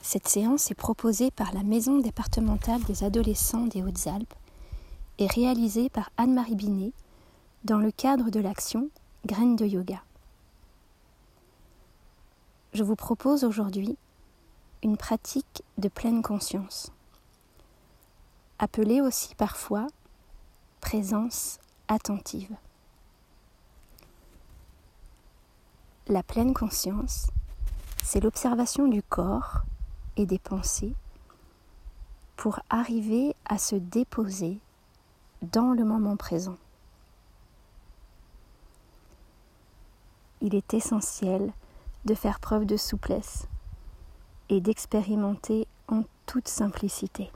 Cette séance est proposée par la Maison départementale des adolescents des Hautes-Alpes et réalisée par Anne-Marie Binet dans le cadre de l'action Graines de Yoga. Je vous propose aujourd'hui une pratique de pleine conscience, appelée aussi parfois présence attentive. La pleine conscience, c'est l'observation du corps et des pensées pour arriver à se déposer dans le moment présent. Il est essentiel de faire preuve de souplesse et d'expérimenter en toute simplicité.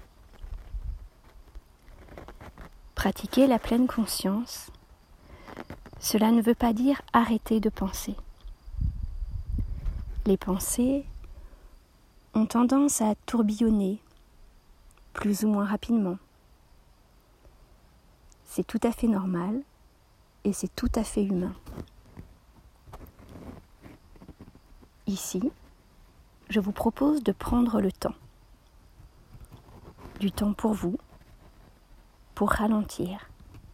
Pratiquer la pleine conscience, cela ne veut pas dire arrêter de penser. Les pensées ont tendance à tourbillonner plus ou moins rapidement. C'est tout à fait normal et c'est tout à fait humain. Ici, je vous propose de prendre le temps. Du temps pour vous, pour ralentir,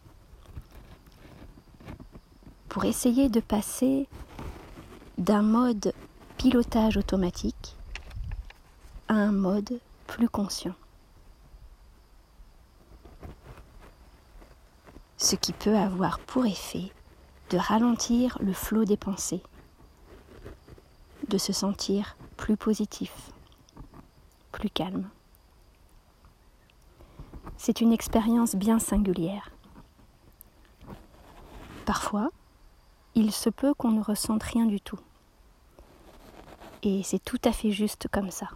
pour essayer de passer d'un mode pilotage automatique à un mode plus conscient. Ce qui peut avoir pour effet de ralentir le flot des pensées, de se sentir plus positif, plus calme. C'est une expérience bien singulière. Parfois, il se peut qu'on ne ressente rien du tout. Et c'est tout à fait juste comme ça.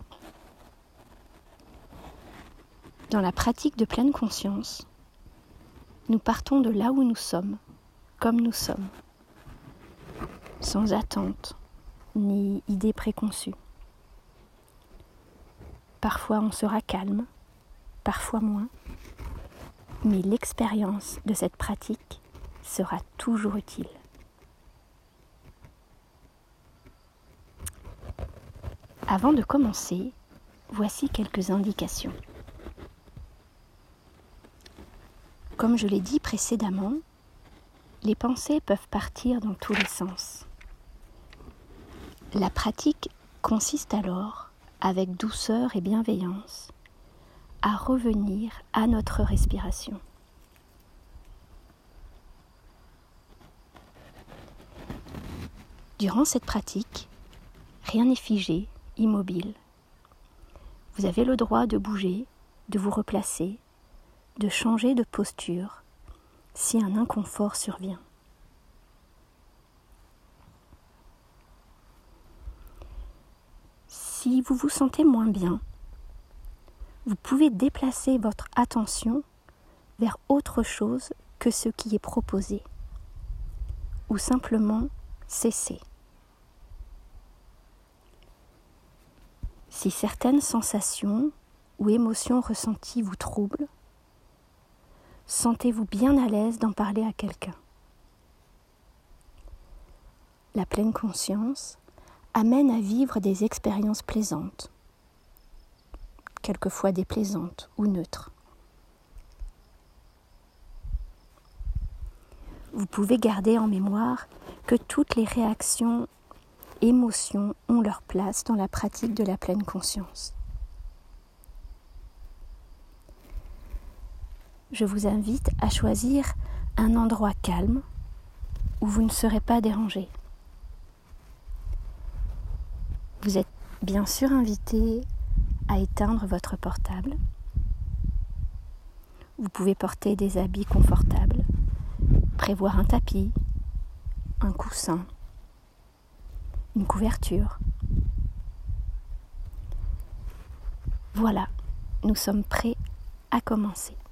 Dans la pratique de pleine conscience, nous partons de là où nous sommes, comme nous sommes, sans attente ni idée préconçue. Parfois on sera calme, parfois moins, mais l'expérience de cette pratique sera toujours utile. Avant de commencer, voici quelques indications. Comme je l'ai dit précédemment, les pensées peuvent partir dans tous les sens. La pratique consiste alors, avec douceur et bienveillance, à revenir à notre respiration. Durant cette pratique, rien n'est figé, immobile. Vous avez le droit de bouger, de vous replacer, de changer de posture si un inconfort survient. Si vous vous sentez moins bien, vous pouvez déplacer votre attention vers autre chose que ce qui est proposé, ou simplement cesser. Si certaines sensations ou émotions ressenties vous troublent, sentez-vous bien à l'aise d'en parler à quelqu'un. La pleine conscience amène à vivre des expériences plaisantes, quelquefois déplaisantes ou neutres. Vous pouvez garder en mémoire que toutes les réactions, émotions ont leur place dans la pratique de la pleine conscience. Je vous invite à choisir un endroit calme où vous ne serez pas dérangé. Vous êtes bien sûr invité à éteindre votre portable. Vous pouvez porter des habits confortables, prévoir un tapis, un coussin, une couverture. Voilà, nous sommes prêts à commencer.